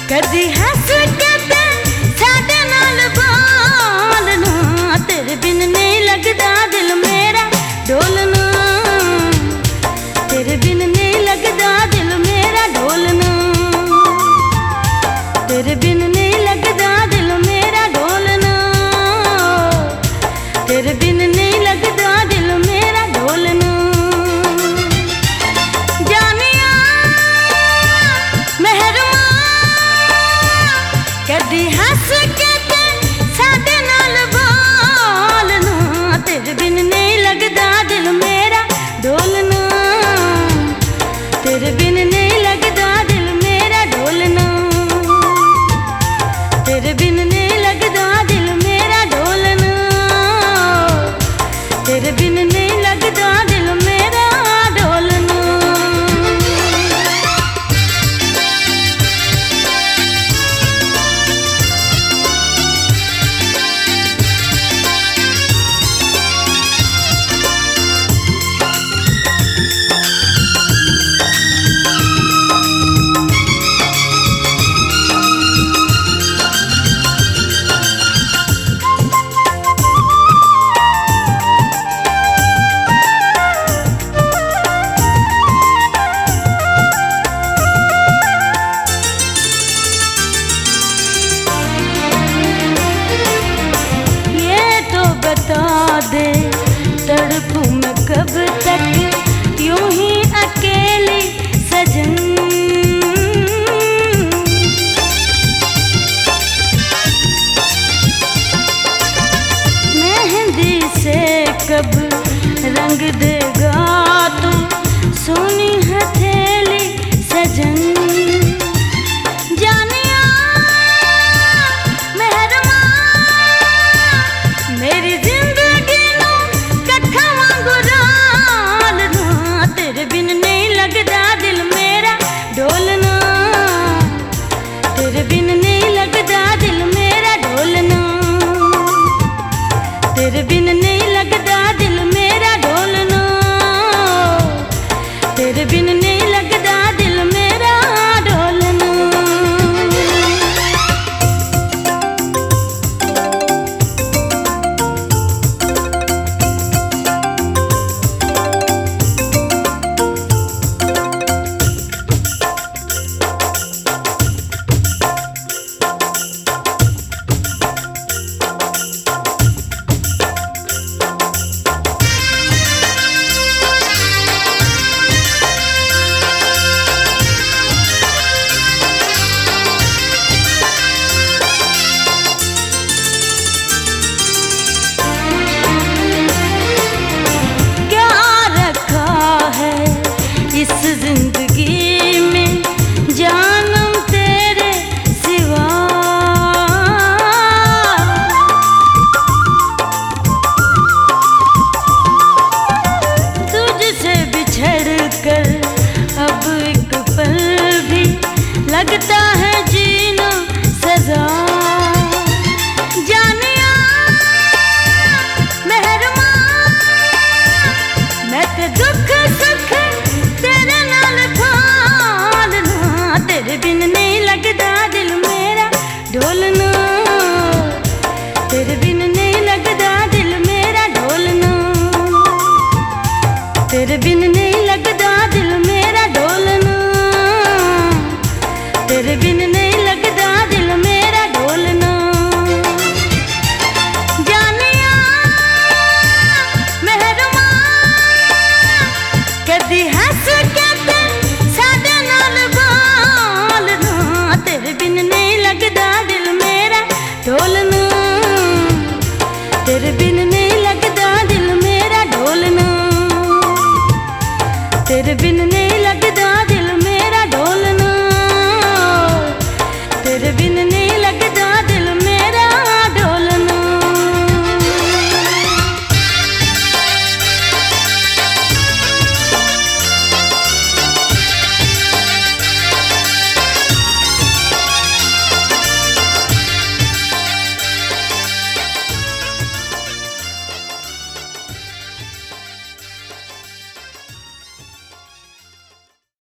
कदी हंस के ते साडे नाल बोलना, तेरे बिन नहीं लगदा दिल मेरा डोलना, तेरे बिन नहीं लगदा दिल मेरा डोलना, तेरे बिन नहीं लगदा दिल मेरा डोलना, तेरे बिन नहीं लगदा दिल मेरा डोलना। जानिया मेहरमा कदी हंस के ते साडे नाल बोलना, तेरे बिन नहीं लगदा दिल मेरा डोलना, तेरे बिन नहीं लगदा दिल मेरा डोलना, तेरे बिन नहीं लगदा दिल मेरा डोलना, तेरे बिन नहीं लगदा दिल मेरा डोलना। बता दे तड़पूं मैं कब तक यूं ही अकेली सजन, मेहंदी से कब रंग देगा तू सोनी हथेली सजन। जानिया मेहरमा मेरी जिंदगी नू कट्ठा वांगू रालना, तेरे बिन नहीं लगदा दिल मेरा डोलना, तेरे बिन नहीं लगदा दिल मेरा डोलना, तेरे बिन नहीं लगदा दिल मेरा डोलना, तेरे बिन नहीं लगदा दिल मेरा डोलना। इस जिंदगी में जानम तेरे सिवा, तुझसे बिछड़ कर अब एक पल भी लगता है जीना सजा। जानिया मेहरमा मैं ते दुख सुख तेरे नाल भालना, तेरे बिन नहीं लगदा दिल मेरा डोलना, तेरे बिन नहीं लगदा दिल मेरा डोलना, तेरे बिन नहीं लगदा दिल मेरा डोलना, तेरे बिन नहीं लगदा दिल मेरा डोलना। जानिया मेहरमा कदी हंस के ते साडे नाल बोलना, तेरे बिन नहीं लगदा दिल मेरा डोलना, तेरे बिन नहीं लगदा दिल मेरा डोलना, तेरे बिन